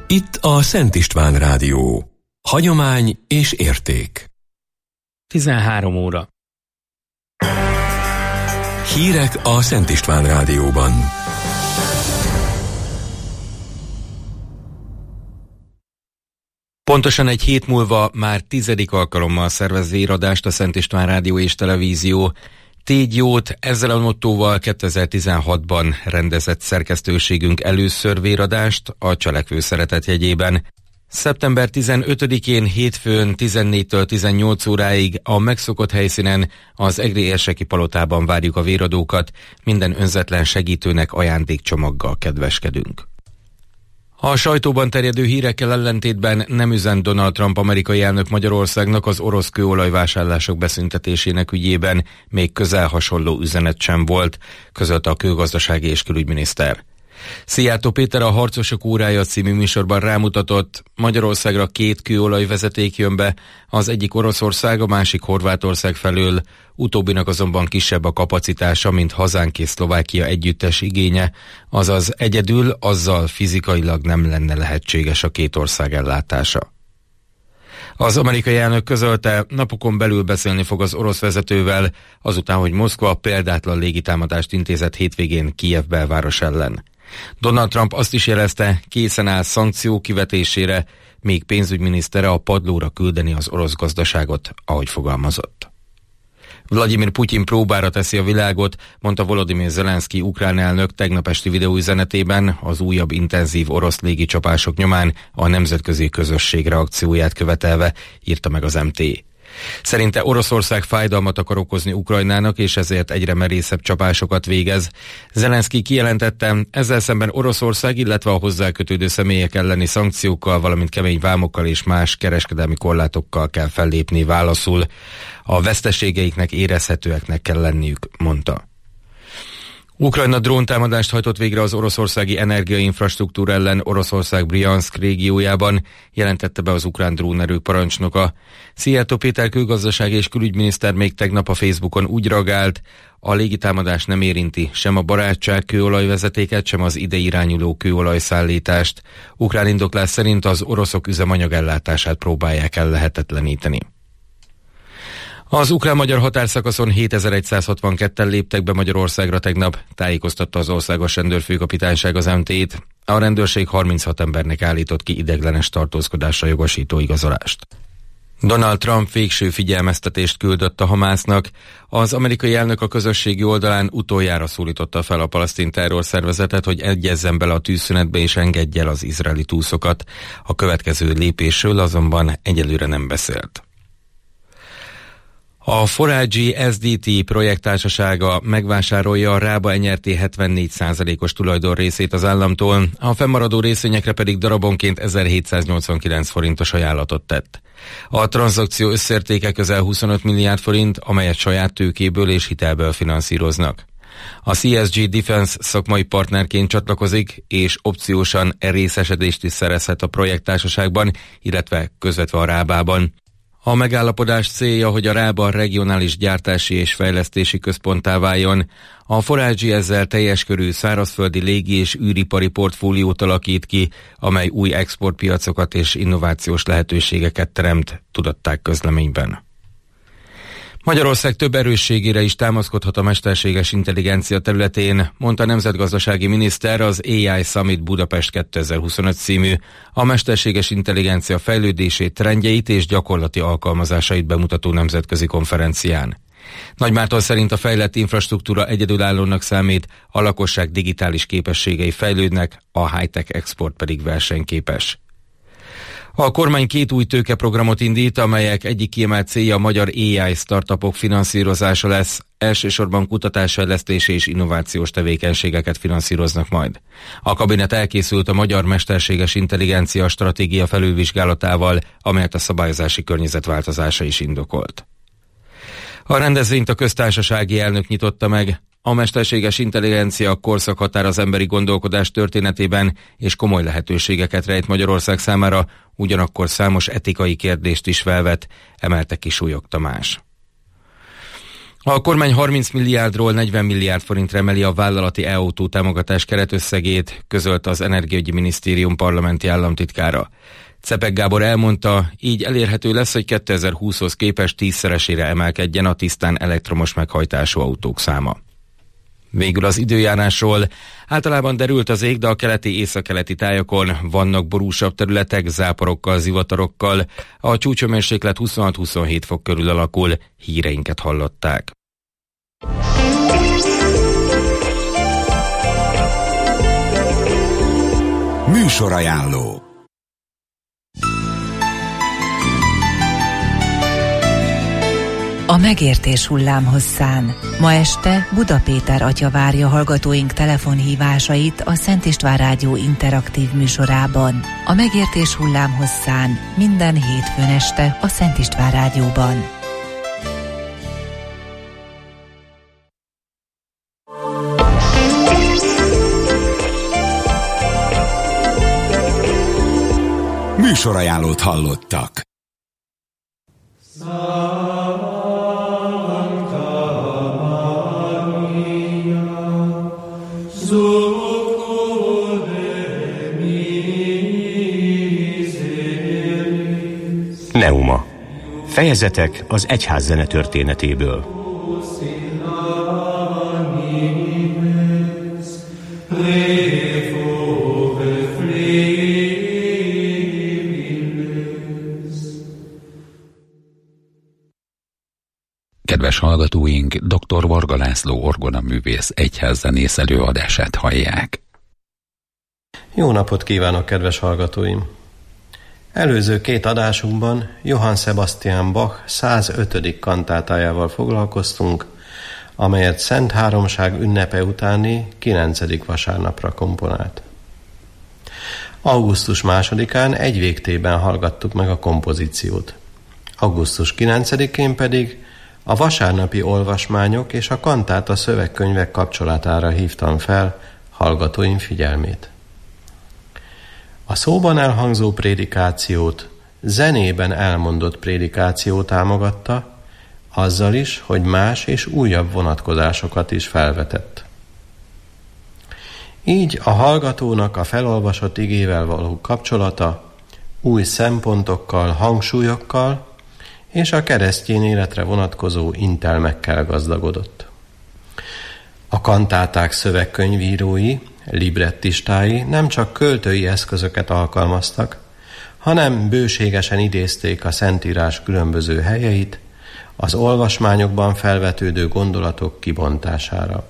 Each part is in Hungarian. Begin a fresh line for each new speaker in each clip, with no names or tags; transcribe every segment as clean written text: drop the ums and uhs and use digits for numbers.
Itt a Szent István Rádió. Hagyomány és érték.
13 óra.
Hírek a Szent István Rádióban.
Pontosan egy hét múlva már 10. alkalommal szervez véradást a Szent István Rádió és Televízió. Tégy jót, ezzel a mottóval 2016-ban rendezett szerkesztőségünk először véradást a Cselekvő Szeretet jegyében. Szeptember 15-én hétfőn 14-től 18 óráig a megszokott helyszínen, az Egri érseki palotában várjuk a véradókat, minden önzetlen segítőnek ajándékcsomaggal kedveskedünk. A sajtóban terjedő hírekkel ellentétben nem üzent Donald Trump amerikai elnök Magyarországnak az orosz kőolajvásárlások beszüntetésének ügyében, még közel hasonló üzenet sem volt, közölte a kőgazdasági és külügyminiszter. Szijjártó Péter a Harcosok órája című műsorban rámutatott, Magyarországra 2 kőolajvezeték jön be, az egyik Oroszország, a másik Horvátország felől, utóbbinak azonban kisebb a kapacitása, mint hazánk és Szlovákia együttes igénye, azaz egyedül azzal fizikailag nem lenne lehetséges a 2 ország ellátása. Az amerikai elnök közölte, napokon belül beszélni fog az orosz vezetővel, azután, hogy Moszkva példátlan légitámadást intézett hétvégén Kijev belváros ellen. Donald Trump azt is jelezte, készen áll szankció kivetésére, még pénzügyminisztere a padlóra küldeni az orosz gazdaságot, ahogy fogalmazott. Vladimir Putyin próbára teszi a világot, mondta Volodymyr Zelenszky ukrán elnök tegnap esti videóüzenetében, az újabb intenzív orosz légicsapások nyomán a nemzetközi közösség reakcióját követelve, írta meg az MT. Szerinte Oroszország fájdalmat akar okozni Ukrajnának, és ezért egyre merészebb csapásokat végez. Zelenszky kijelentette, ezzel szemben Oroszország, illetve a hozzá kötődő személyek elleni szankciókkal, valamint kemény vámokkal és más kereskedelmi korlátokkal kell fellépni válaszul. A veszteségeiknek érezhetőeknek kell lenniük, mondta. Ukrajna dróntámadást hajtott végre az oroszországi energiainfrastruktúra ellen Oroszország Bryanszk régiójában, jelentette be az ukrán drónerők parancsnoka. Szijjártó Péter kőgazdasági és külügyminiszter még tegnap a Facebookon úgy reagált, a légitámadás nem érinti sem a barátság kőolajvezetéket, sem az ide irányuló kőolajszállítást. Ukrán indoklás szerint az oroszok üzemanyagellátását próbálják ellehetetleníteni. Az ukrán-magyar határszakaszon 7162-en léptek be Magyarországra tegnap, tájékoztatta az Országos Rendőrfőkapitányság az MT-t. A rendőrség 36 embernek állított ki ideiglenes tartózkodásra jogosító igazolást. Donald Trump végső figyelmeztetést küldött a Hamásznak. Az amerikai elnök a közösségi oldalán utoljára szólította fel a palesztin terrorszervezetet, hogy egyezzen bele a tűzszünetbe és engedje el az izraeli túszokat. A következő lépésről azonban egyelőre nem beszélt. A Forágyi SDT projekttársasága megvásárolja a Rába NRT 74%-os tulajdonrészét az államtól, a fennmaradó részvényekre pedig darabonként 1789 forintos ajánlatot tett. A tranzakció összértéke közel 25 milliárd forint, amelyet saját tőkéből és hitelből finanszíroznak. A CSG Defense szakmai partnerként csatlakozik, és opciósan részesedést is szerezhet a projekttársaságban, illetve közvetve a Rábában. A megállapodás célja, hogy a Rába regionális gyártási és fejlesztési központtá váljon. A Forágyi ezzel teljes körű szárazföldi légi és űripari portfóliót alakít ki, amely új exportpiacokat és innovációs lehetőségeket teremt, tudatták közleményben. Magyarország több erősségére is támaszkodhat a mesterséges intelligencia területén, mondta a nemzetgazdasági miniszter az AI Summit Budapest 2025 című, a mesterséges intelligencia fejlődését, trendjeit és gyakorlati alkalmazásait bemutató nemzetközi konferencián. Nagy Márton szerint a fejlett infrastruktúra egyedülállónak számít, a lakosság digitális képességei fejlődnek, a high-tech export pedig versenyképes. A kormány 2 új tőkeprogramot indít, amelyek egyik kiemelt célja a magyar AI startupok finanszírozása lesz. Elsősorban kutatásfejlesztési és innovációs tevékenységeket finanszíroznak majd. A kabinet elkészült a magyar mesterséges intelligencia stratégia felülvizsgálatával, amelyet a szabályozási környezet változása is indokolt. A rendezvényt a köztársasági elnök nyitotta meg. A mesterséges intelligencia korszakhatár az emberi gondolkodás történetében, és komoly lehetőségeket rejt Magyarország számára, ugyanakkor számos etikai kérdést is felvet, emelte ki Súlyog Tamás. A kormány 30 milliárdról 40 milliárd forintra emeli a vállalati e-autó támogatás keretösszegét, közölte az Energiaügyi Minisztérium parlamenti államtitkára. Czepek Gábor elmondta, így elérhető lesz, hogy 2020-hoz képest 10-szeresére emelkedjen a tisztán elektromos meghajtású autók száma. Végül az időjárásról. Általában derült az ég, de a keleti északkeleti tájakon vannak borúsabb területek, záporokkal, zivatarokkal. A csúcshőmérséklet 26-27 fok körül alakul, híreinket hallották.
Műsorajánló.
A megértés hullámhosszán. Ma este Buda Péter atya várja hallgatóink telefonhívásait a Szent István Rádió interaktív műsorában. A megértés hullámhosszán minden hétfőn este a Szent István Rádióban.
Műsorajánlót hallottak.
Neuma. Fejezetek az egyházzene történetéből.
Kedves hallgatóink, dr. Varga László orgonaművész egyházzenész előadását hallják.
Jó napot kívánok, kedves hallgatóim! Előző két adásunkban Johann Sebastian Bach 105. kantátájával foglalkoztunk, amelyet Szent Háromság ünnepe utáni 9. vasárnapra komponált. Augusztus 2-án egy végtében hallgattuk meg a kompozíciót. Augusztus 9-én pedig a vasárnapi olvasmányok és a kantáta szövegkönyvek kapcsolatára hívtam fel hallgatóim figyelmét. A szóban elhangzó prédikációt zenében elmondott prédikáció támogatta, azzal is, hogy más és újabb vonatkozásokat is felvetett. Így a hallgatónak a felolvasott igével való kapcsolata új szempontokkal, hangsúlyokkal és a keresztény életre vonatkozó intelmekkel gazdagodott. A kantáták szövegkönyvírói, librettistái nem csak költői eszközöket alkalmaztak, hanem bőségesen idézték a Szentírás különböző helyeit az olvasmányokban felvetődő gondolatok kibontására.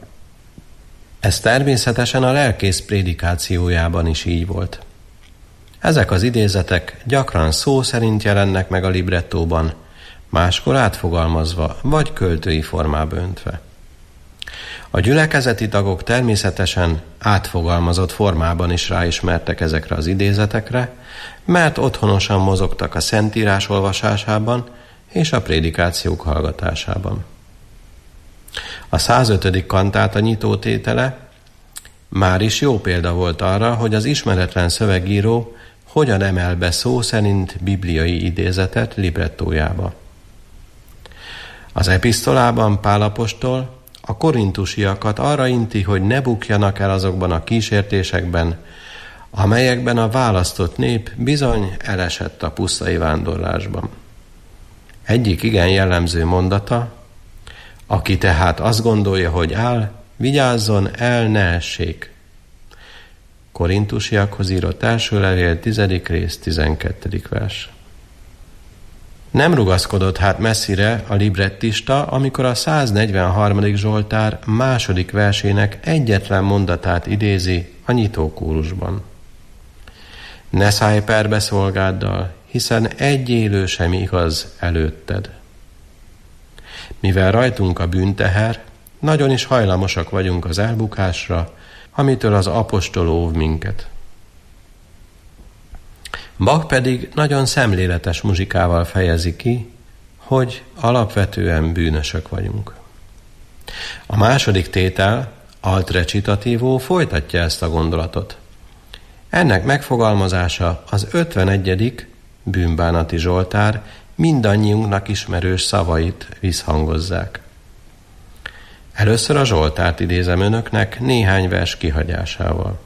Ez természetesen a lelkész prédikációjában is így volt. Ezek az idézetek gyakran szó szerint jelennek meg a librettóban, máskor átfogalmazva vagy költői formába öntve. A gyülekezeti tagok természetesen átfogalmazott formában is ráismertek ezekre az idézetekre, mert otthonosan mozogtak a Szentírás olvasásában és a prédikációk hallgatásában. A 105. kantáta nyitótétele már is jó példa volt arra, hogy az ismeretlen szövegíró hogyan emel be szó szerint bibliai idézetet librettójába. Az epistolában Pál apostol a korintusiakat arra inti, hogy ne bukjanak el azokban a kísértésekben, amelyekben a választott nép bizony elesett a pusztai vándorlásban. Egyik igen jellemző mondata: aki tehát azt gondolja, hogy áll, vigyázzon el, ne essék. Korintusiakhoz írott első levél 10. rész 12. vers. Nem rugaszkodott hát messzire a librettista, amikor a 143. Zsoltár 2. versének egyetlen mondatát idézi a nyitókórusban. Ne szállj perbe szolgáddal, hiszen egy élő sem igaz előtted. Mivel rajtunk a bűnteher, nagyon is hajlamosak vagyunk az elbukásra, amitől az apostol óv minket. Bach pedig nagyon szemléletes muzsikával fejezi ki, hogy alapvetően bűnösök vagyunk. A második tétel, alt recitativo, folytatja ezt a gondolatot. Ennek megfogalmazása az 51. bűnbánati Zsoltár mindannyiunknak ismerős szavait visszhangozzák. Először a Zsoltárt idézem önöknek néhány vers kihagyásával.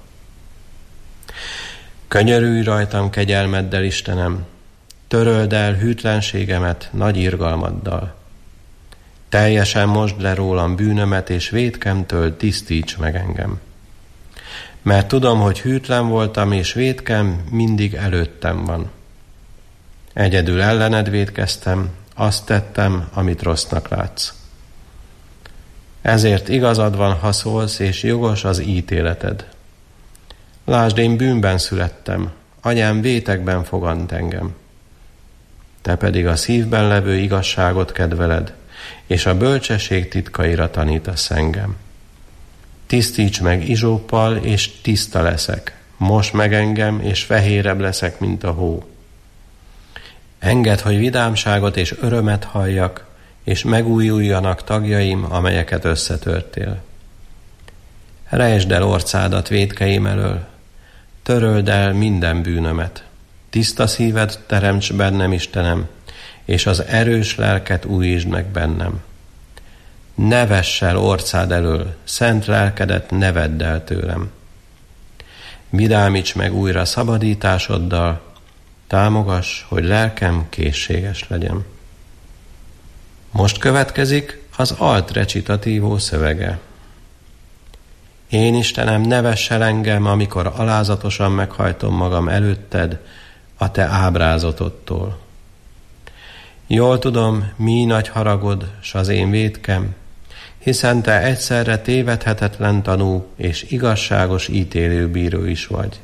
Könyörülj rajtam kegyelmeddel, Istenem, töröld el hűtlenségemet nagy irgalmaddal. Teljesen mosd le rólam bűnömet, és vétkemtől tisztíts meg engem. Mert tudom, hogy hűtlen voltam, és vétkem mindig előttem van. Egyedül ellened vétkeztem, azt tettem, amit rossznak látsz. Ezért igazad van, ha szólsz, és jogos az ítéleted. Lásd, én bűnben születtem, anyám vétekben fogant engem. Te pedig a szívben levő igazságot kedveled, és a bölcsesség titkaira tanítasz engem. Tisztíts meg izsóppal, és tiszta leszek. Mosd meg engem, és fehérebb leszek, mint a hó. Engedd, hogy vidámságot és örömet halljak, és megújuljanak tagjaim, amelyeket összetörtél. Rejtsd el orcádat vétkeim elől, töröld el minden bűnömet. Tiszta szíved teremts bennem, Istenem, és az erős lelket újítsd meg bennem. Ne vess el orcád elől, szent lelkedet ne vedd el tőlem. Vidámíts meg újra szabadításoddal, támogass, hogy lelkem készséges legyen. Most következik az alt recitativo szövege. Én, Istenem, ne vess el engem, amikor alázatosan meghajtom magam előtted a te ábrázatodtól. Jól tudom, mi nagy haragod, s az én vétkem, hiszen te egyszerre tévedhetetlen tanú és igazságos ítélőbíró is vagy.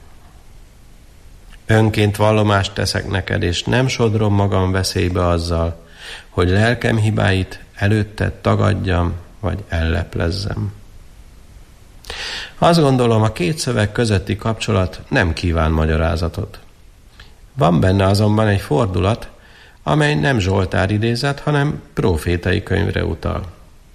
Önként vallomást teszek neked, és nem sodrom magam veszélybe azzal, hogy lelkem hibáit előtted tagadjam, vagy elleplezzem. Azt gondolom, a két szöveg közötti kapcsolat nem kíván magyarázatot. Van benne azonban egy fordulat, amely nem Zsoltár idézet, hanem prófétai könyvre utal.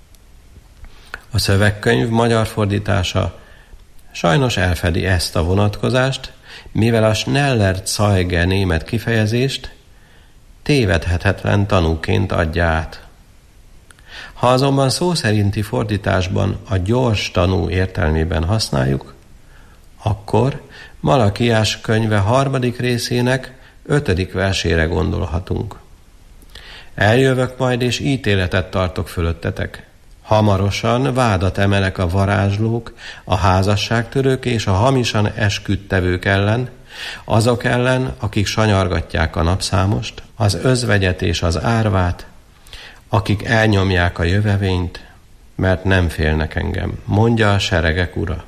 A szövegkönyv magyar fordítása sajnos elfedi ezt a vonatkozást, mivel a Schneller-Zeuge német kifejezést tévedhetetlen tanúként adja át. Ha azonban szó szerinti fordításban a gyors tanú értelmében használjuk, akkor Malakiás könyve 3. részének 5. versére gondolhatunk. Eljövök majd, és ítéletet tartok fölöttetek. Hamarosan vádat emelek a varázslók, a házasságtörők és a hamisan esküdtevők ellen, azok ellen, akik sanyargatják a napszámost, az özvegyet és az árvát, akik elnyomják a jövevényt, mert nem félnek engem, mondja a seregek ura.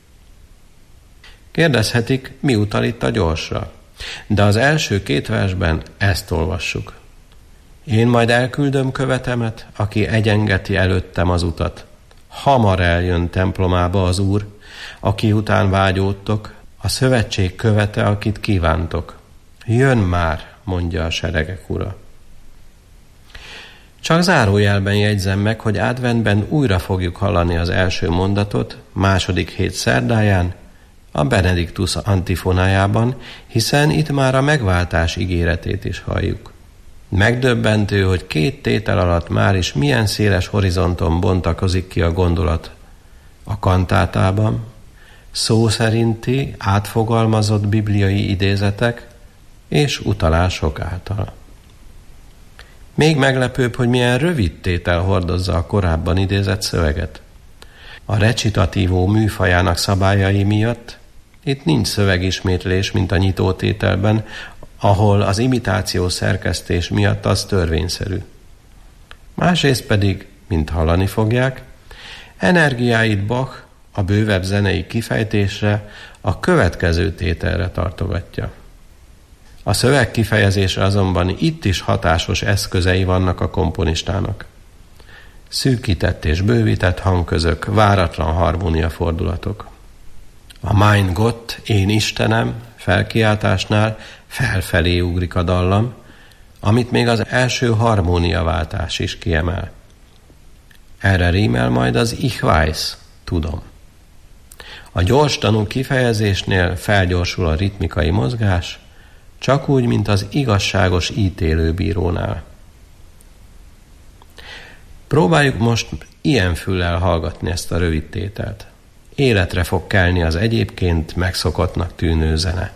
Kérdezhetik, mi utal itt a gyorsra, de az első 2 versben ezt olvassuk. Én majd elküldöm követemet, aki egyengeti előttem az utat. Hamar eljön templomába az Úr, aki után vágyódtok, a szövetség követe, akit kívántok. Jön már, mondja a seregek ura. Csak zárójelben jegyzem meg, hogy adventben újra fogjuk hallani az első mondatot, 2. hét szerdáján, a Benediktus antifonájában, hiszen itt már a megváltás ígéretét is halljuk. Megdöbbentő, hogy 2 tétel alatt már is milyen széles horizonton bontakozik ki a gondolat a kantátában, szó szerinti, átfogalmazott bibliai idézetek és utalások által. Még meglepőbb, hogy milyen rövid tétel hordozza a korábban idézett szöveget. A recitativo műfajának szabályai miatt itt nincs szövegismétlés, mint a nyitótételben, ahol az imitáció szerkesztés miatt az törvényszerű. Másrészt pedig, mint hallani fogják, energiáit Bach a bővebb zenei kifejtésre, a következő tételre tartogatja. A szöveg kifejezésre azonban itt is hatásos eszközei vannak a komponistának. Szűkített és bővített hangközök, váratlan harmóniafordulatok. A Mein Gott, én Istenem felkiáltásnál felfelé ugrik a dallam, amit még az első harmóniaváltás is kiemel. Erre rímel majd az Ich weiß, tudom. A gyors tanú kifejezésnél felgyorsul a ritmikai mozgás, csak úgy, mint az igazságos ítélőbírónál. Próbáljuk most ilyen füllel hallgatni ezt a rövid tételt. Életre fog kelni az egyébként megszokottnak tűnő zene.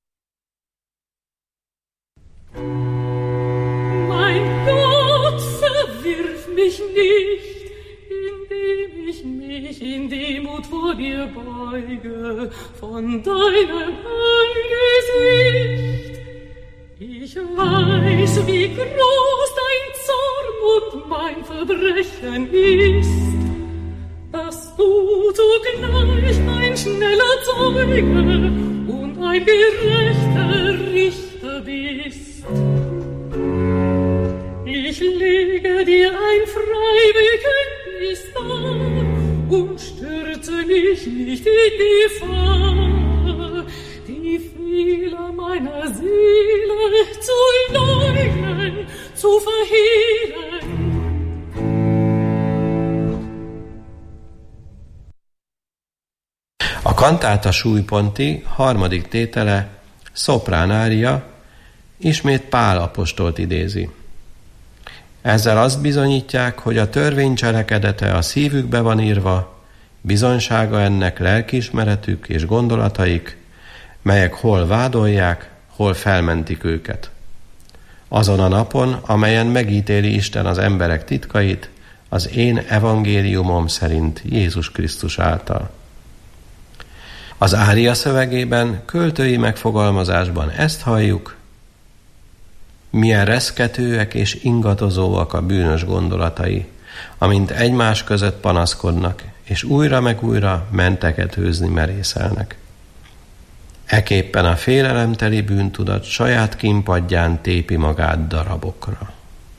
Mein Gott, verwirf mich nicht, indem ich mich in Demut vor dir beuge, von deinem Angesicht. Ich weiß, wie groß dein Zorn und mein Verbrechen ist, dass du zugleich ein schneller Zeuge und ein gerechter Richter bist. Ich lege dir ein Freibekenntnis dar und stürze mich nicht in Gefahr, die Fehler meiner Seele zu leugnen, zu verhehlen.
A kantáta súlyponti harmadik tétele, szoprán ária, ismét Pál apostolt idézi. Ezzel azt bizonyítják, hogy a törvény cselekedete a szívükbe van írva, bizonysága ennek lelkiismeretük és gondolataik, melyek hol vádolják, hol felmentik őket. Azon a napon, amelyen megítéli Isten az emberek titkait, az én evangéliumom szerint Jézus Krisztus által. Az ária szövegében, költői megfogalmazásban ezt halljuk: milyen reszketőek és ingadozóak a bűnös gondolatai, amint egymás között panaszkodnak, és újra meg újra menteket hőzni merészelnek. Ekképpen a félelemteli bűntudat saját kínpadján tépi magát darabokra.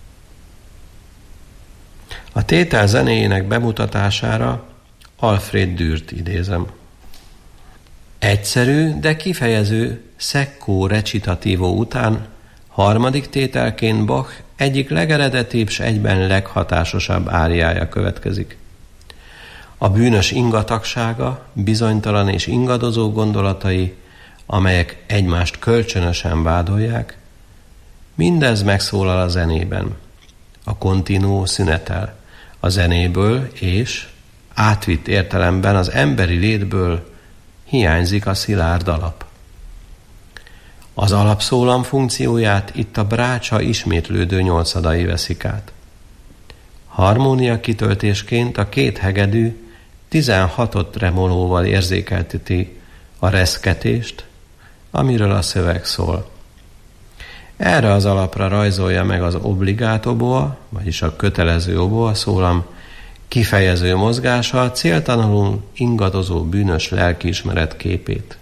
A tétel zenéjének bemutatására Alfred Dürt idézem. Egyszerű, de kifejező secco recitativo után harmadik tételként Bach egyik legeredetibb s egyben leghatásosabb áriája következik. A bűnös ingatagsága, bizonytalan és ingadozó gondolatai, amelyek egymást kölcsönösen vádolják, mindez megszólal a zenében. A continuo szünetel a zenéből, és átvitt értelemben az emberi létből hiányzik a szilárd alap. Az alapszólam funkcióját itt a brácsa ismétlődő nyolcadai veszik át. Harmónia kitöltésként a két hegedű 16 tremolóval érzékelteti a reszketést, amiről a szöveg szól. Erre az alapra rajzolja meg az obligát oboa, vagyis a kötelező oboa szólam kifejező mozgása a céltalanul ingadozó bűnös lelkiismeret képét.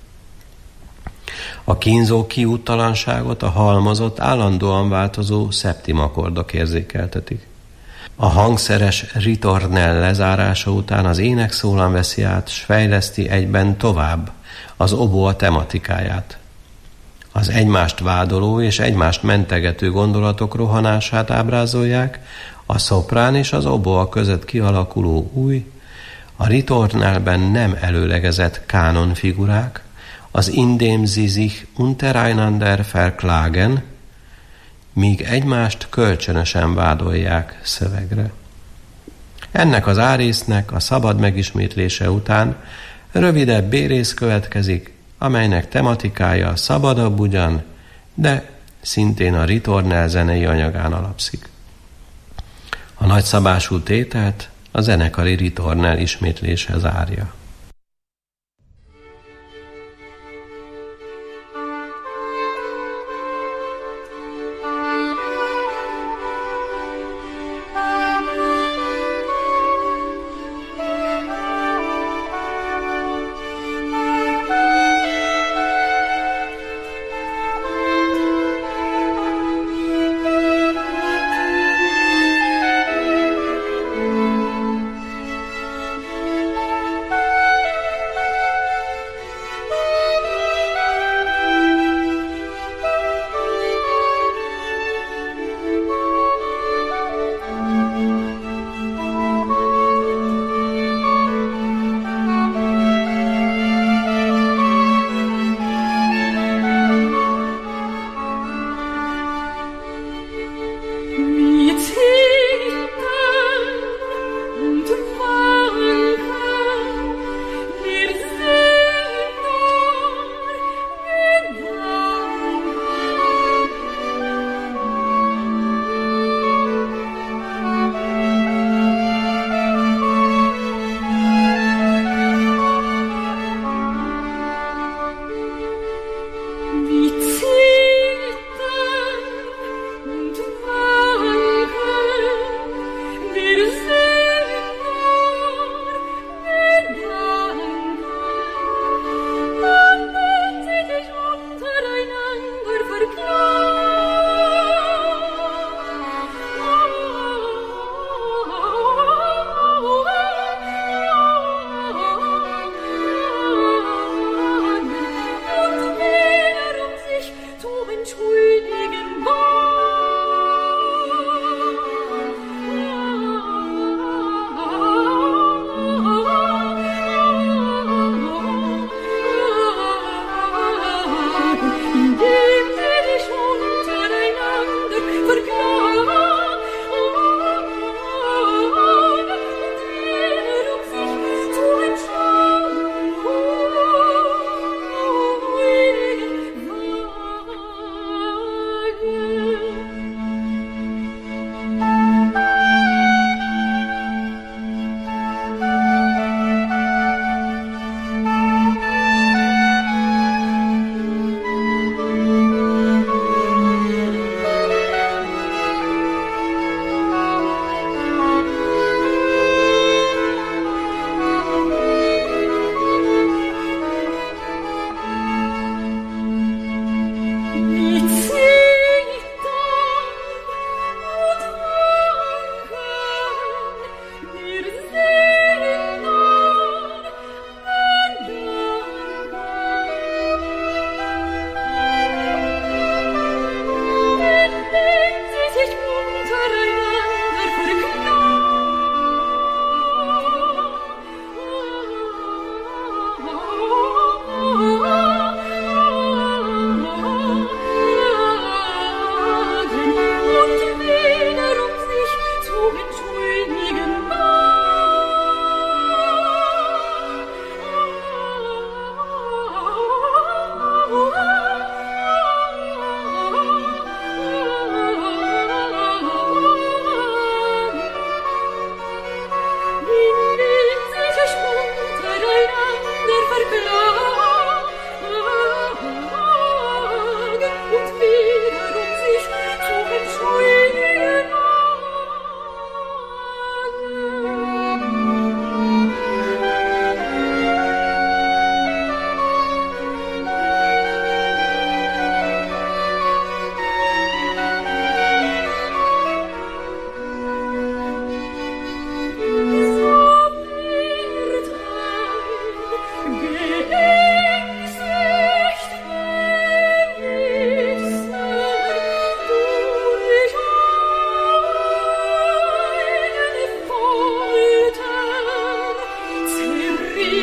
A kínzó kiúttalanságot a halmozott, állandóan változó szeptimakordok érzékeltetik. A hangszeres ritornell lezárása után az énekszólam veszi át, s fejleszti egyben tovább az oboa tematikáját. Az egymást vádoló és egymást mentegető gondolatok rohanását ábrázolják, a szoprán és az oboa között kialakuló új, a ritornellben nem előlegezett kánonfigurák, az indem sie sich untereinander verklagen, míg egymást kölcsönösen vádolják szövegre. Ennek az árésznek a szabad megismétlése után rövidebb bérész következik, amelynek tematikája szabadabb ugyan, de szintén a ritornell zenei anyagán alapszik. A nagyszabású tételt a zenekari ritornell ismétlése zárja.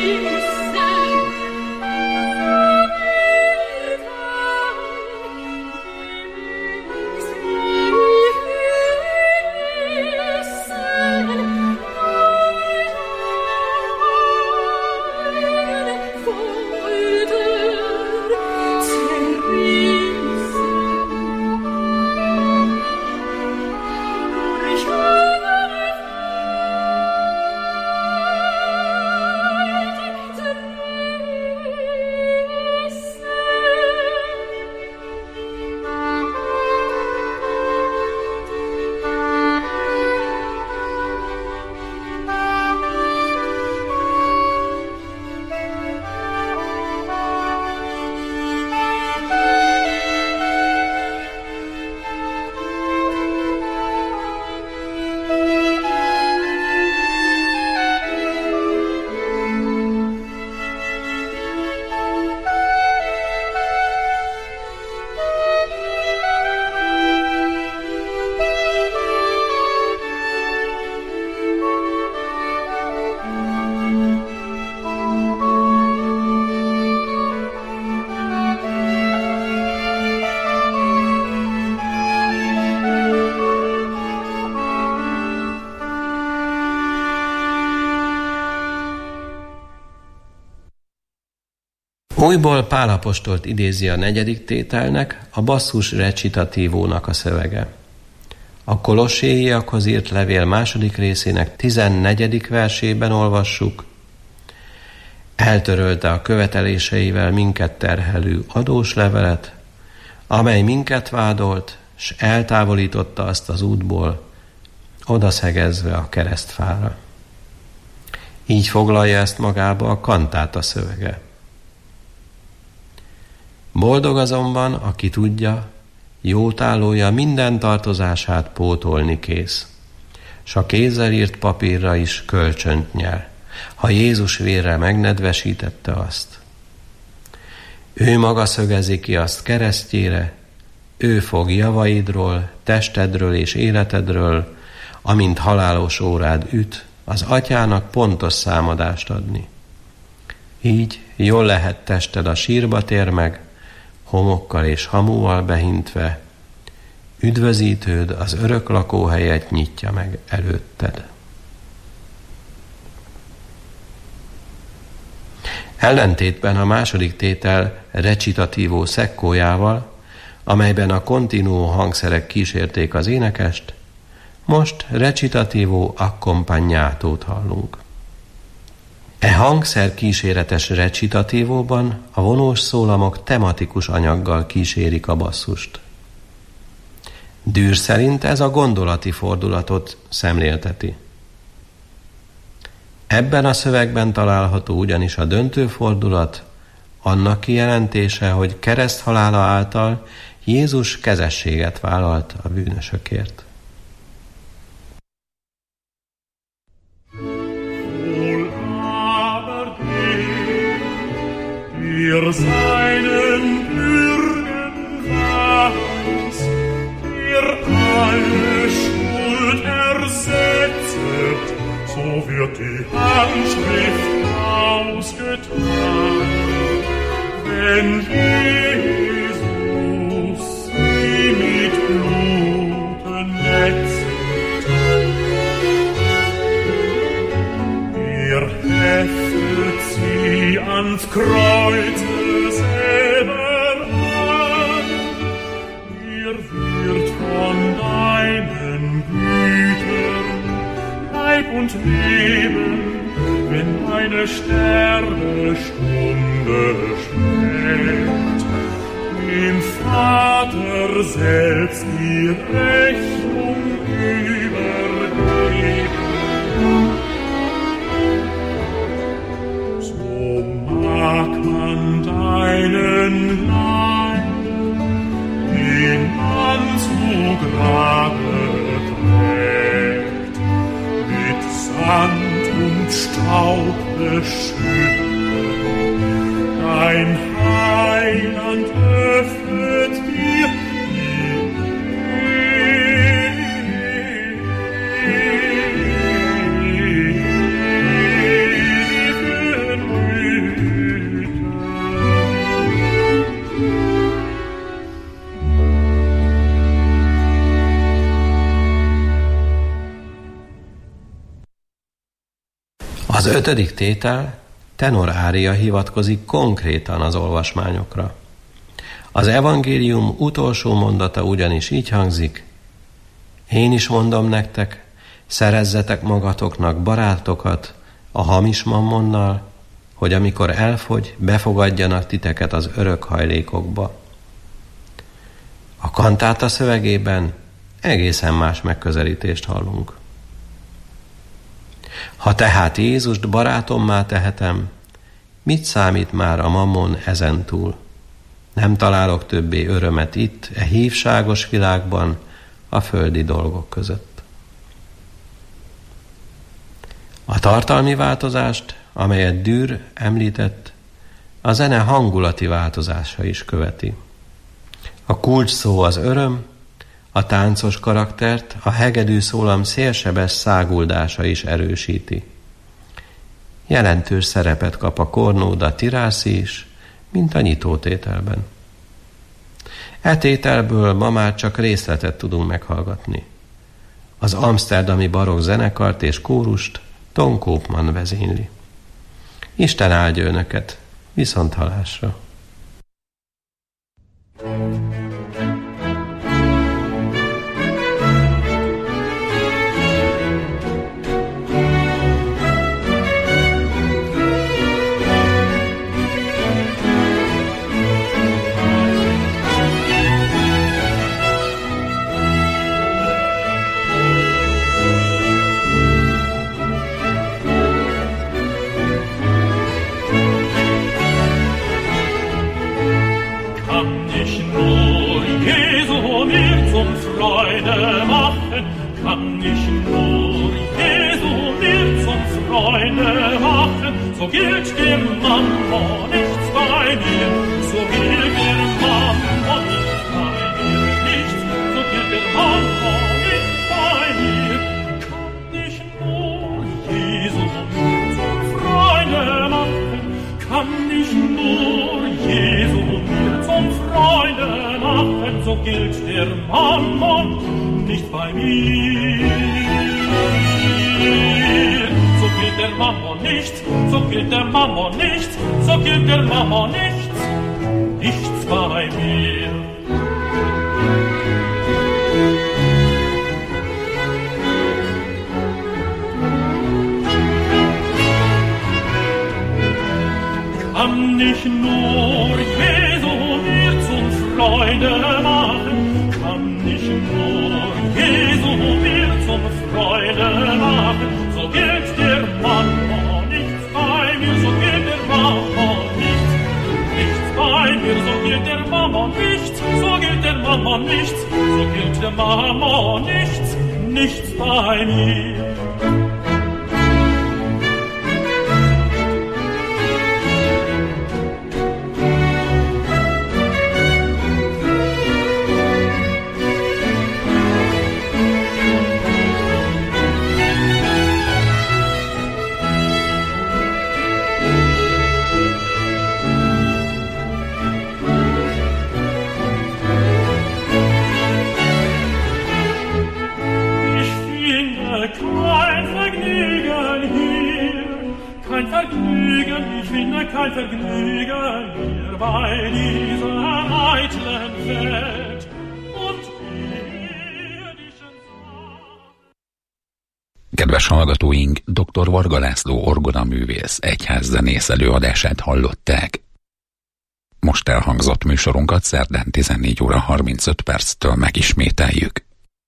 Újból Pál apostolt idézi a 4. tételnek, a basszus recitatívónak a szövege. A Kolosséiakhoz írt levél 2. részének 14. versében olvassuk: eltörölte a követeléseivel minket terhelő adós levelet, amely minket vádolt, s eltávolította azt az útból, odaszegezve a keresztfára. Így foglalja ezt magába a kantáta szövege. Boldog azonban, aki tudja, jótállója minden tartozását pótolni kész, s a kézzel írt papírra is kölcsönt nyer, ha Jézus vérre megnedvesítette azt. Ő maga szögezi ki azt keresztjére, ő fog javaidról, testedről és életedről, amint halálos órád üt, az atyának pontos számadást adni. Így jól lehet tested a sírba tér meg, homokkal és hamuval behintve, üdvözítőd az örök lakóhelyet nyitja meg előtted. Ellentétben a 2. tétel recitatívó szekkójával, amelyben a continuo hangszerek kísérték az énekest, most recitatívó accompagnatót hallunk. E hangszer kíséretes recitatívóban a vonós szólamok tematikus anyaggal kísérik a basszust. Dürr szerint ez a gondolati fordulatot szemlélteti. Ebben a szövegben található ugyanis a döntő fordulat, annak kijelentése, hogy kereszthalála által Jézus kezességet vállalt a bűnösökért.
Wir seinen Bürgen weiß, der alle Schuld ersetzet, so wird die Handschrift ausgetan, wenn Jesus sie mit Bluten netzet. Er heftet sie ans Kreuz selber an, wird von deinen Gütern Leib und Leben, wenn eine Sterbestunde schlägt, dem Vater selbst die Rechnung übergeben. Mag man deinen Leib, den man zu Grabe trägt, mit Sand und Staub beschütten, dein Heiland öffnet dir die ewigen
5. tétel, tenorária hivatkozik konkrétan az olvasmányokra. Az evangélium utolsó mondata ugyanis így hangzik: én is mondom nektek, szerezzetek magatoknak barátokat a hamis mammonnal, hogy amikor elfogy, befogadjanak titeket az örök hajlékokba. A kantáta szövegében egészen más megközelítést hallunk. Ha tehát Jézust barátommá tehetem, mit számít már a mammon ezentúl? Nem találok többé örömet itt, e hívságos világban, a földi dolgok között. A tartalmi változást, amelyet Dürr említett, a zene hangulati változása is követi. A kulcs szó az öröm, a táncos karaktert a hegedű szólam szélsebes száguldása is erősíti. Jelentős szerepet kap a kornóda tirászi is, mint a nyitótételben. E tételből ma már csak részletet tudunk meghallgatni. Az amszterdami barokk zenekart és kórust Ton Koopman vezényli. Isten áldja önöket, viszonthallásra!
So gilt dem Mammon nichts bei mir, so gilt der Mammon nicht bei mir, nichts, so gilt der Mammon nicht bei mir. Kann ich nur Jesu mir zum Freunde machen, kann ich nur Jesu mir zum Freunde machen, so gilt der Mammon nicht bei mir. So gilt der Mammon nicht, so gilt der Mammon nicht, so gilt der Mammon nicht, nichts bei mir. Kann ich nur Jesu mir zum Freunde machen, kann ich nur Jesu mir zum Freunde machen, so gilt der Mammon nichts bei mir, so gilt der Mammon nichts bei mir, so gilt der Mammon nicht, so gilt der Mammon nichts, so gilt der Mammon nichts bei mir. Kein Vergnügen hier bei dieser eitlen Welt und irdischen Sachen.
Kedves hallgatóink, dr. Varga László orgonaművész egyházzenész előadását hallották. Most elhangzott műsorunkat szerdán 14 óra 35 perctől megismételjük.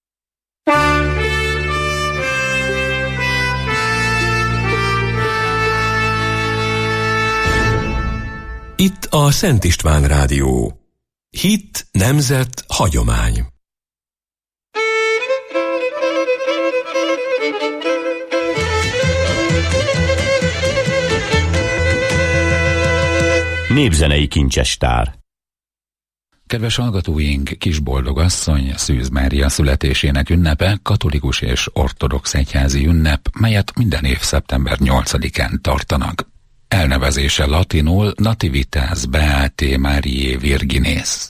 Itt a Szent István Rádió. Hit, nemzet, hagyomány.
Népzenei kincsestár.
Kedves hallgatóink, Kisboldogasszony, Szűz Mária születésének ünnepe katolikus és ortodox egyházi ünnep, melyet minden év szeptember 8-án tartanak. Elnevezése latinul Nativitas Beatae Mariae Virginis.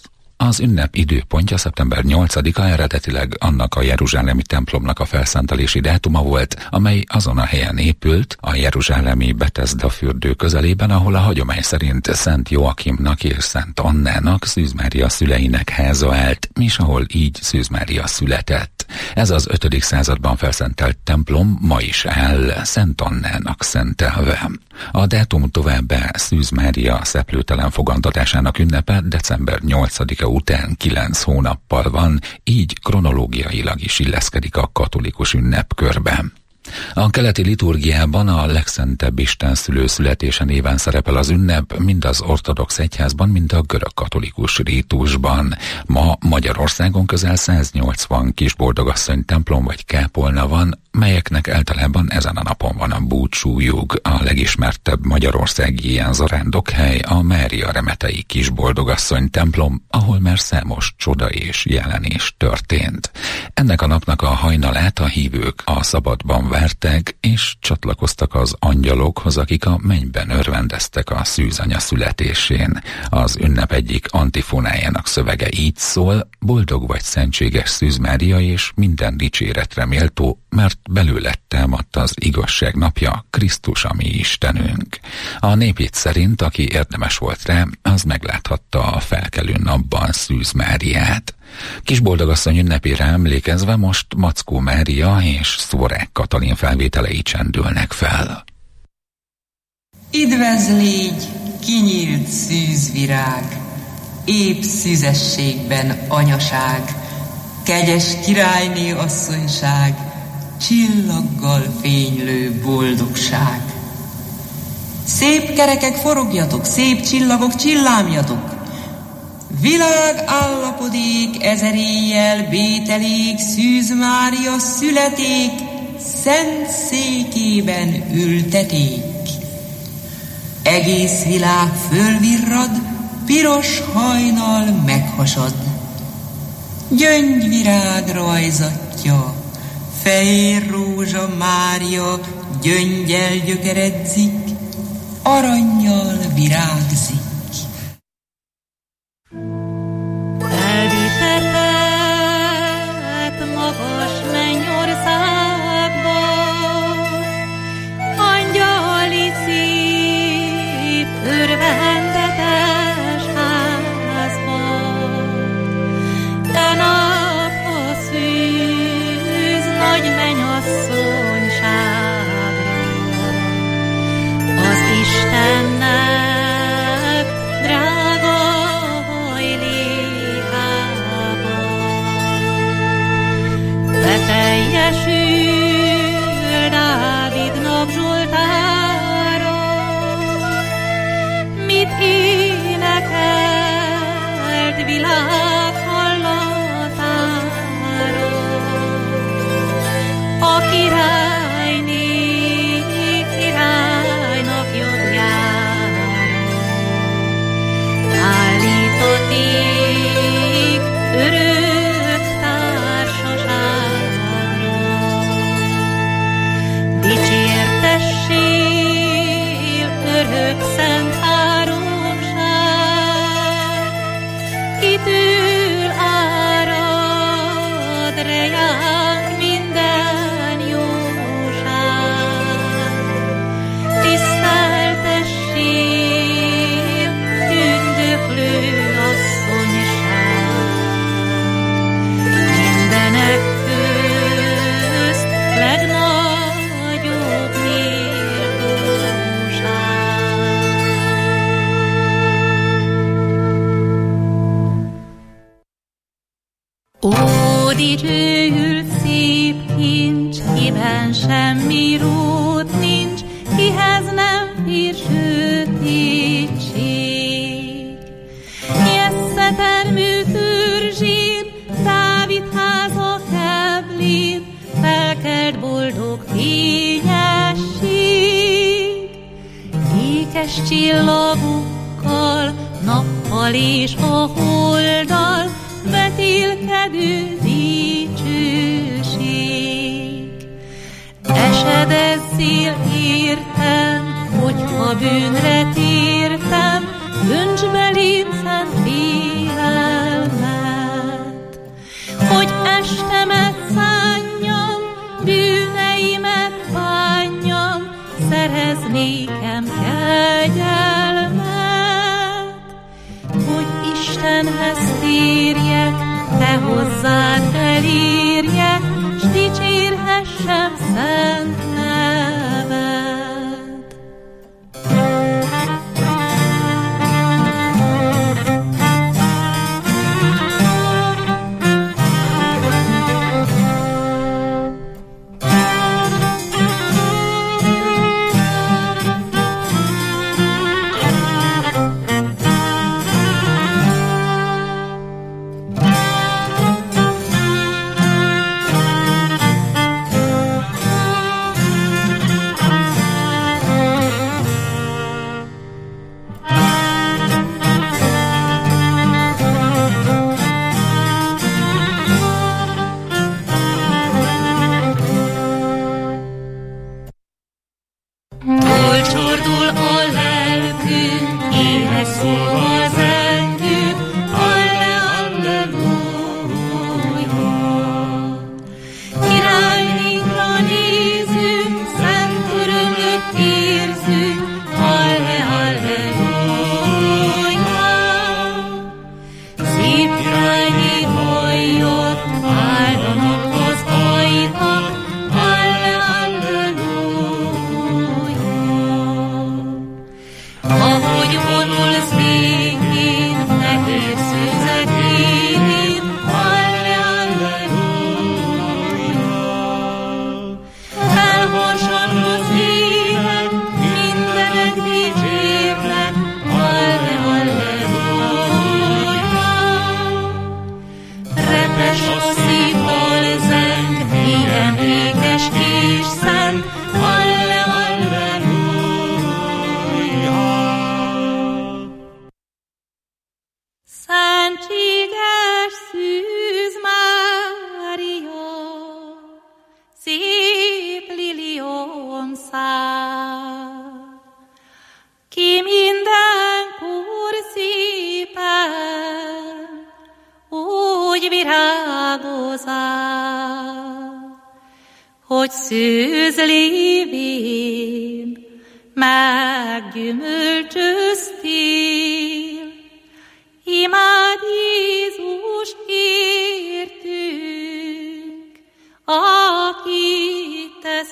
Az ünnep időpontja szeptember 8-a, eredetileg annak a jeruzsálemi templomnak a felszentelési dátuma volt, amely azon a helyen épült, a jeruzsálemi Betesda fürdő közelében, ahol a hagyomány szerint Szent Joakimnak és Szent Annának, Szűz Mária szüleinek háza állt, és ahol így Szűz Mária született. Ez az 5. században felszentelt templom ma is áll, Szent Annának szentelve. A dátum továbbá Szűz Mária szeplőtelen fogantatásának ünnepe december 8-a után 9 hónappal van, így kronológiailag is illeszkedik a katolikus ünnepkörben. A keleti liturgiában a legszentebb Isten szülő születése néven szerepel az ünnep, mind az ortodox egyházban, mind a görög-katolikus rítusban. Ma Magyarországon közel 180 kisboldogasszony templom vagy kápolna van, melyeknek általában ezen a napon van a búcsújuk. A legismertebb magyarországi ilyen zarándokhely a Mária Remetei kisboldogasszony templom, ahol már számos csoda és jelenés történt. Ennek a napnak a hajnalát a hívők a szabadban várták, és csatlakoztak az angyalokhoz, akik a mennyben örvendeztek a szűzanya születésén. Az ünnep egyik antifonájának szövege így szól: boldog vagy szentséges Szűz Mária, és minden dicséretre méltó, mert belőled támadt az igazság napja, Krisztus a mi Istenünk. A népvit szerint, aki érdemes volt rá, az megláthatta a felkelő napban Szűz Máriát. Kisboldogasszony ünnepére emlékezve most Mackó Mária és Szvorák Katalin felvételei csendülnek fel.
Idvez légy, kinyílt szűzvirág, épp szüzességben anyaság, kegyes királyné asszonyság, csillaggal fénylő boldogság. Szép kerekek forogjatok, szép csillagok csillámjatok, világ állapodik ezer éjjel, bételék, Szűz Mária születék, szent székében ülteték. Egész világ fölvirrad, piros hajnal meghasad, gyöngyvirág rajzatja, fehér rózsa Mária gyöngyel gyökeredzik, arannyal virágzik.
Elvitetett magas mennyországba, angyali szép örvendetes házba, de nap a szűz nagy mennyasszonyságra, az Istennek drága hajlékába. Beteljesül Dávidnak zsoltára, mit énekelt világ hallatára. A királyné királynak jobbjára állítotik örök társaságra. Dicsértessél örök szent háromság, kitől árad rejánk minden jóság. Tiszteltessél tündöklő asszonyság, mindenek közt legnagyobb méltóság. Ó, dicsőült szép kincs, kiben semmi rót nincs, kihez nem fér sötétség. Jessze termő törzsén, Dávid háza keblén, felkelt boldog fényesség. Ékes csillagokkal, nappal és a holddal, vetélkedő dicsőség. Esedezzél értem, hogyha bűnre tértem, dönts belém szent félelmet. testemet szánjam, bűneimet bánjam, szerez nékem kegyelmet, hogy Istenhez térjek, te hozzád elérjek, s dicsérhessem szent neved.
Hogy szűz lévén meggyümölcsöztél, imád Jézus értünk, akit te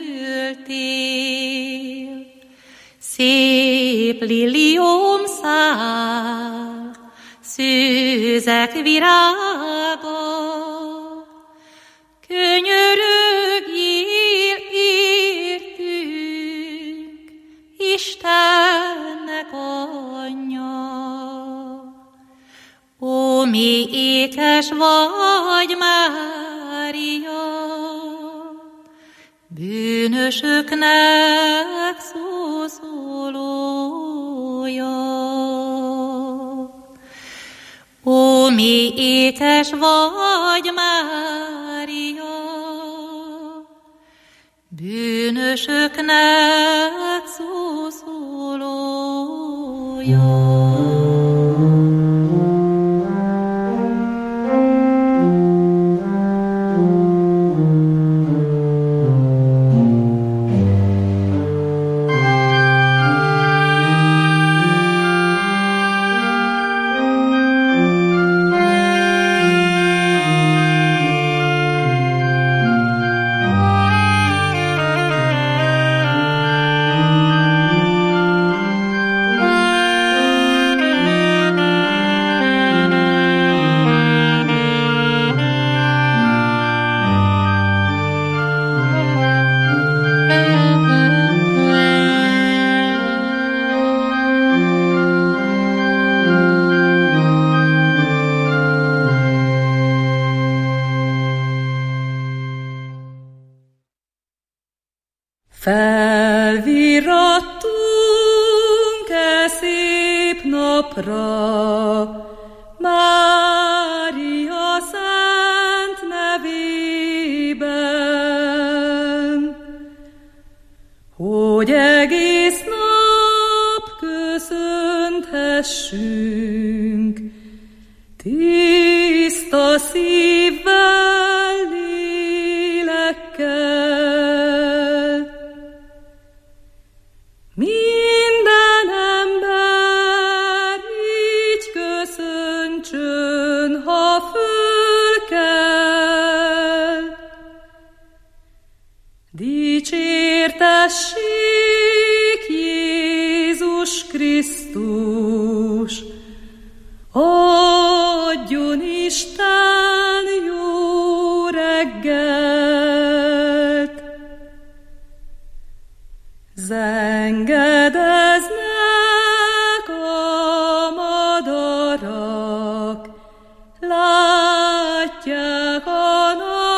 szültél. Szép liliomszál, szőzek virága, könyörögjél értünk, Istennek anyja. Ó, mi ékes vagy, Mária, bűnösöknek szószólója. Ó, mi ékes vagy, Mária, bűnösöknek szószólója.
Felvirattunk-e szép napra, Mária szent nevében, hogy egész nap köszönthessünk tiszta szívvel. Krisztus, adjon Isten jó reggelt. Zengedeznek a madarak, látják a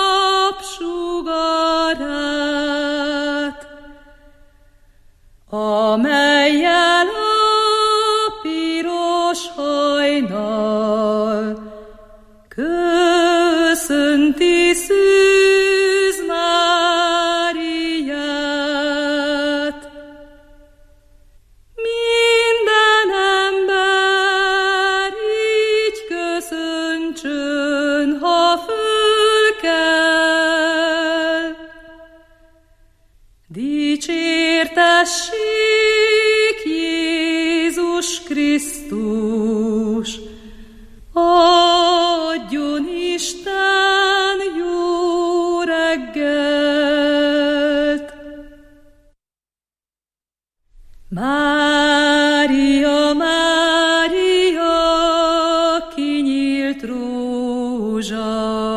napsugarát, amellyel a piros hajnal köszönti Szűz Máriát. Minden ember így köszöntsön, ha fölkel, dicsértessék Jézus Krisztus, adjon Isten jó reggelt. Mária, Mária, kinyílt rózsa,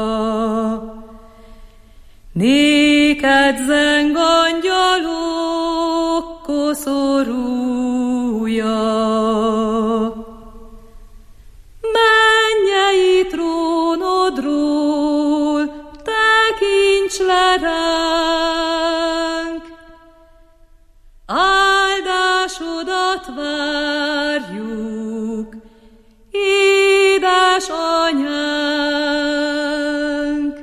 néked zeng angyalok koszorúja. Mennyei trónodról tekints le ránk, áldásodat várjuk, édes anyánk.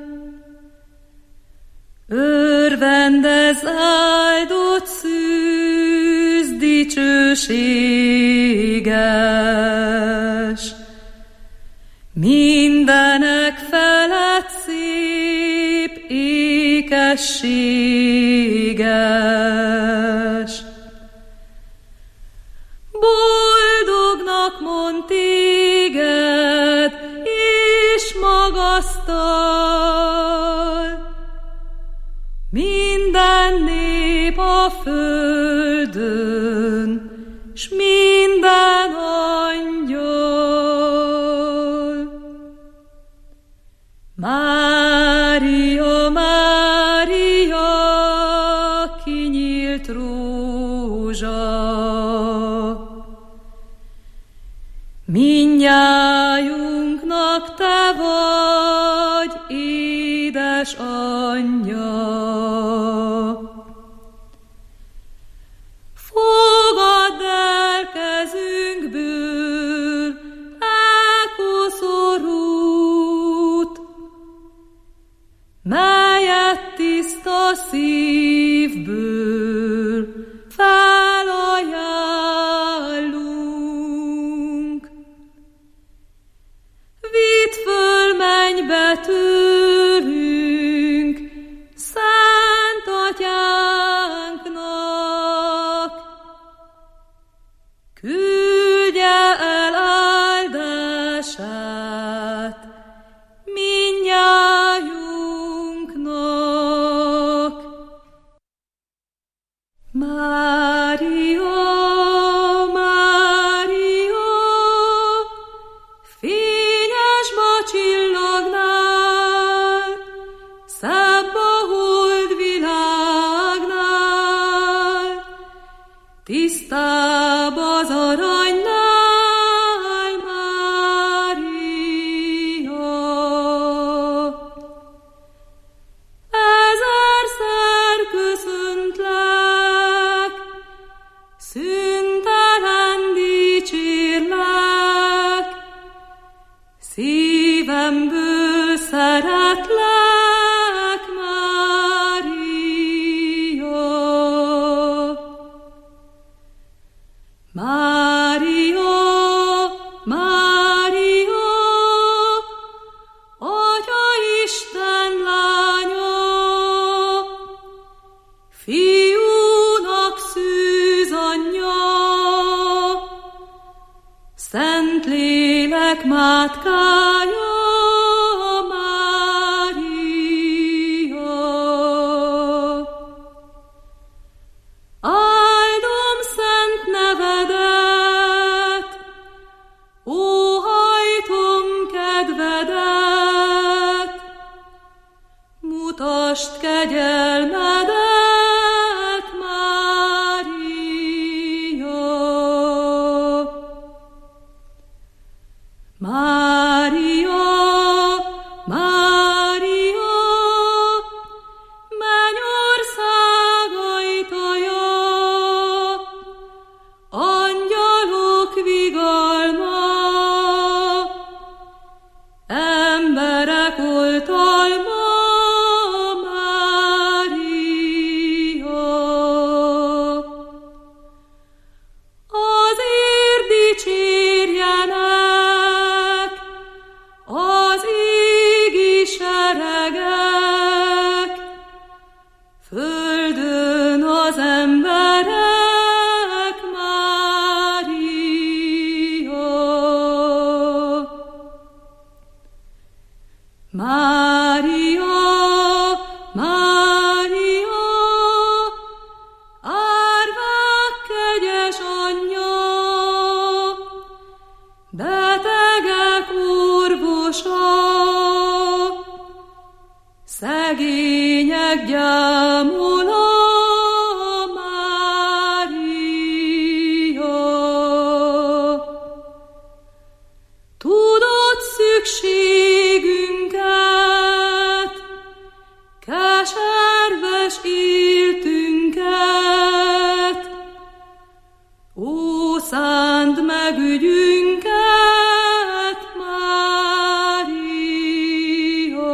Örvendezz, áldott Szűz dicsőséges, mindenek felett szép ékességes. Boldognak mond téged, és magasztal minden nép a földön, s minden angyal. Mária, Mária, kinyílt rózsa, mindnyájunknak te vagy édes anyja. Fogadd el kezünkből koszorút, melyet tiszta szívből felajánlunk. Vidd föl mennybe tőlünk, Szent Atyánknak, küldje el áldását mindnyájunknak. Mária, Mária, fényesba csillagnál, szebb a holdvilágnál, tisztább az aranynál, Mária. Ezerszer köszöntlek, szüntelen dicsérlek, szívemből szeretlek, Mária. Mária, Mária, Atya Isten lánya, Fiúnak Szűz anyja, Szentlélek mátkája, Mária. Áldom szent nevedet, Mária, Mária, mennyország ajtaja, angyalok vigalma, emberek oltalma, Mária. Azért dicsérjenek az égi seregek, földön az emberek, Mária. Mária, Mária, árvák kegyes anyja, betegek orvosa, szegények gyámola, Mária. Tudod szükségünket, keserves éltünket, ó, szánd meg ügyünket, Mária.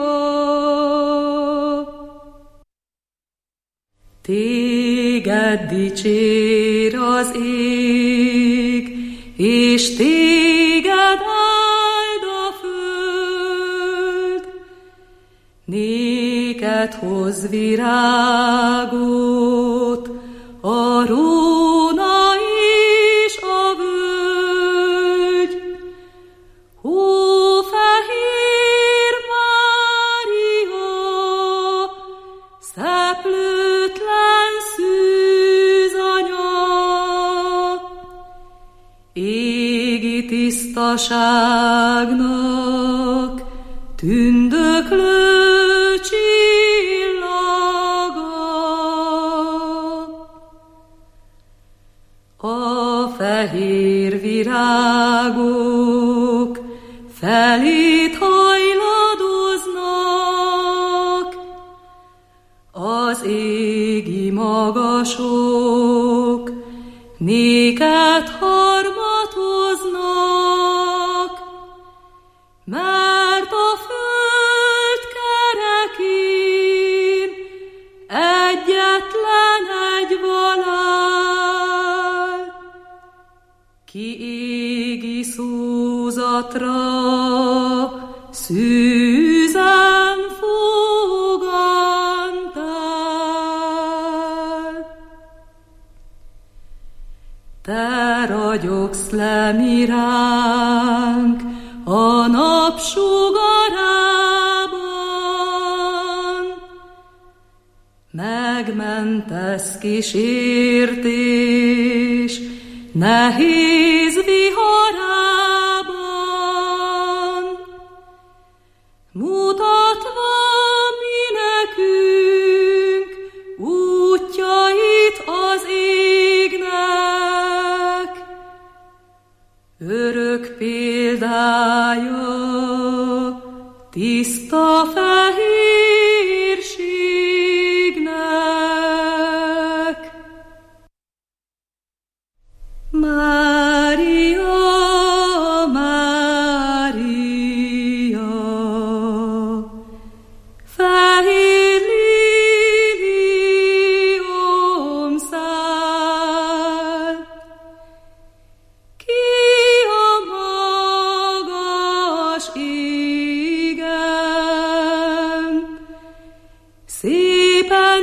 Téged dicsér az ég, és téged áld a föld, néked hoz virágot a róna és a völgy. Hófehér Mária, szeplőtlen szűzanya, égi tisztaságnak tündöklő csillaga. A fehér virágok felét hajladoznak, az égi magasok néked harmatoznak, mert a föld kerekén egyetlen egy halál, ki égi szózatra szűzen fogantál. Te ragyogsz le miránk a nap sugarában, megmentesz kísértés nehéz viharában, mutatva mi nekünk útjait az égnek, örök példája tiszta fehérségnek. Mária, Mária, fehér líliomszál, ki a magas égen szépen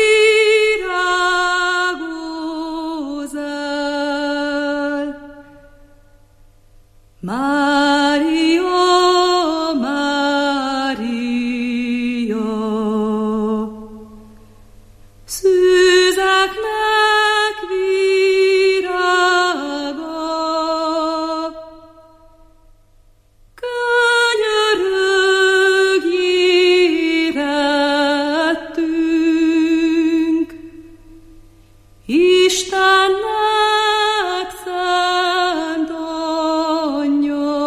virágozál. Mária, Mária, szűzeknek virága, könyörögjél rettünk, Istennek szent anyja.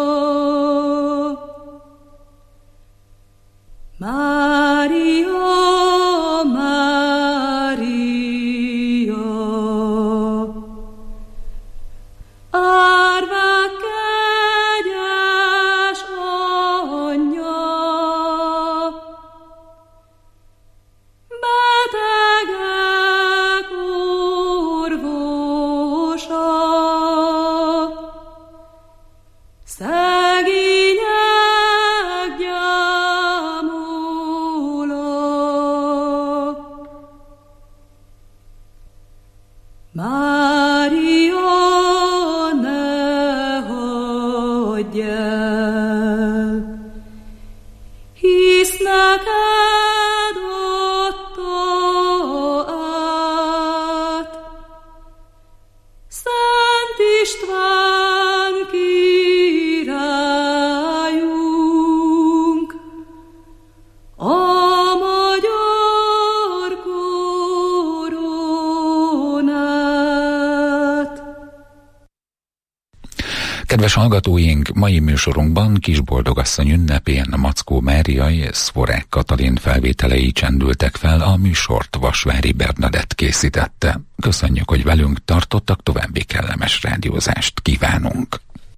Kedves hallgatóink, mai műsorunkban Kisboldogasszony ünnepén Mackó Mária és Szvorák Katalin felvételei csendültek fel, a műsort Vasvári Bernadett készítette. Köszönjük, hogy velünk tartottak, további kellemes rádiózást kívánunk.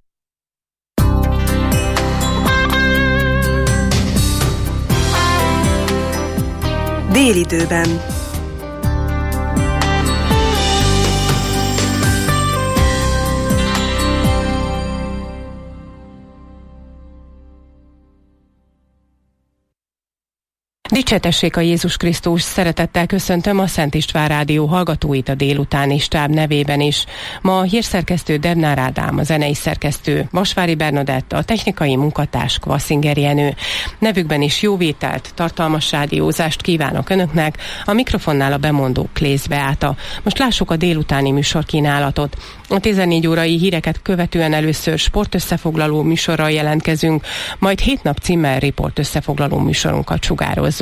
Délidőben.
Dicsétessék a Jézus Krisztus, szeretettel köszöntöm a Szent István Rádió hallgatóit a délutáni stáb nevében is. Ma a hírszerkesztő Debnár Ádám, a zenei szerkesztő Vasvári Bernadett, a technikai munkatárs Kvasszinger Jenő. Nevükben is jó vételt, tartalmas rádiózást kívánok Önöknek, a mikrofonnál a bemondó Klész Beáta. Most lássuk a délutáni műsorkínálatot. A 14 órai híreket követően először sportösszefoglaló műsorral jelentkezünk, majd 7 nap címmel riportösszefoglaló műsorunkat sugározzuk.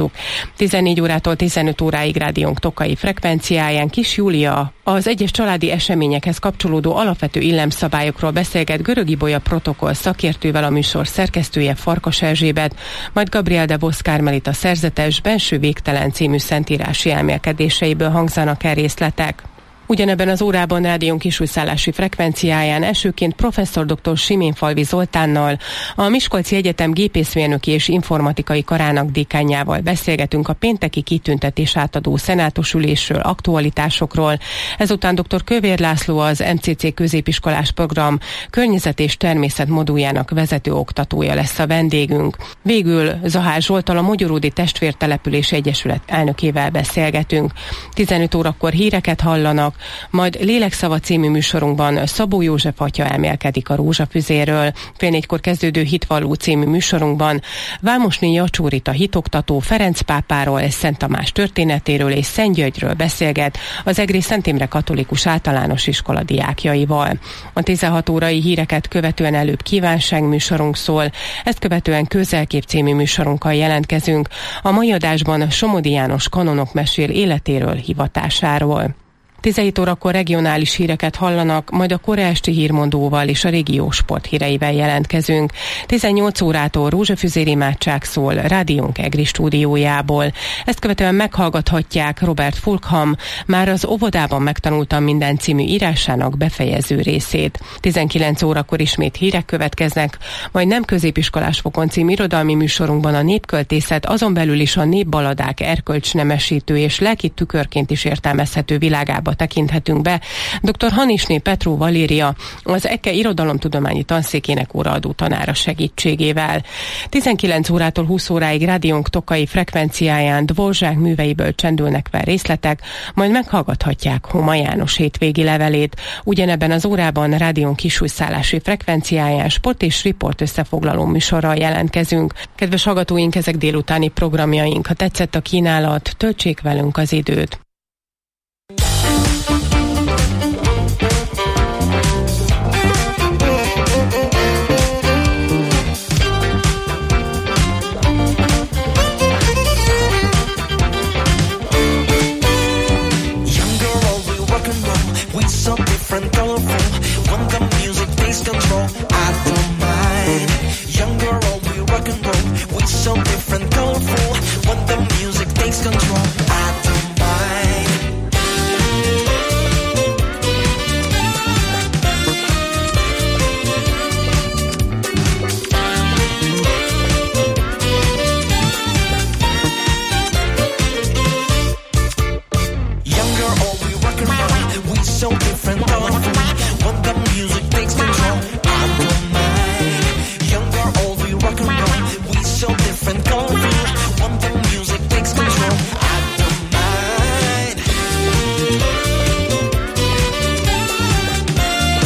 14 órától 15 óráig rádiónk Tokai frekvenciáján Kis Júlia az egyes családi eseményekhez kapcsolódó alapvető illemszabályokról beszélget Görög Ibolya protokoll szakértővel, a műsor szerkesztője Farkas Erzsébet, majd Gabriel de Bosz Kármelita szerzetes Benső végtelen című szentírási elmélkedéseiből hangzanak el részletek. Ugyanebben az órában rádiónk kisújszállási frekvenciáján elsőként professzor dr. Siménfalvi Zoltánnal, a Miskolci Egyetem gépészmérnöki és informatikai karának dékánjával beszélgetünk a pénteki kitüntetés átadó szenátusülésről, aktualitásokról. Ezután dr. Kövér László, az MCC középiskolás program környezet és természet moduljának vezető oktatója lesz a vendégünk. Végül Zahár Zsolttal, a Mogyoródi Testvértelepülési Egyesület elnökével beszélgetünk. 15 órakor híreket hallanak, majd Lélekszava című műsorunkban Szabó József atya elmélkedik a rózsafüzéről. 3:30 kezdődő Hitvalló című műsorunkban Vámosné Jacsó Rita hitoktató Ferenc pápáról és Szent Tamás történetéről és Szent Györgyről beszélget az Egri Szent Imre Katolikus Általános Iskola diákjaival. A 16 órai híreket követően előbb kívánság műsorunk szól, ezt követően Közelkép című műsorunkkal jelentkezünk. A mai adásban Somodi János kanonok mesél életéről, hivatásáról. 17 órakor regionális híreket hallanak, majd a kora esti hírmondóval és a régió sporthíreivel jelentkezünk. 18 órától Rózsafüzér imádság szól rádiónk Egri stúdiójából. Ezt követően meghallgathatják Robert Fulkham már az óvodában megtanultam minden című írásának befejező részét. 19 órakor ismét hírek következnek, majd nem középiskolás fokon című irodalmi műsorunkban a népköltészet, azon belül is a népbaladák erkölcsnemesítő és lelki tükörként is értelmezhető világába tekinthetünk be. Dr. Hanisné Petró Valéria, az EKE irodalomtudományi tanszékének óraadó tanára segítségével. 19 órától 20 óráig rádiónk Tokai frekvenciáján Dvorzsák műveiből csendülnek fel részletek, majd meghallgathatják Homa János hétvégi levelét. Ugyanebben az órában rádiónk kisújszállási frekvenciáján sport és riport összefoglaló műsorral jelentkezünk. Kedves hallgatóink, ezek délutáni programjaink. Ha tetszett a kínálat, töltsék velünk az időt.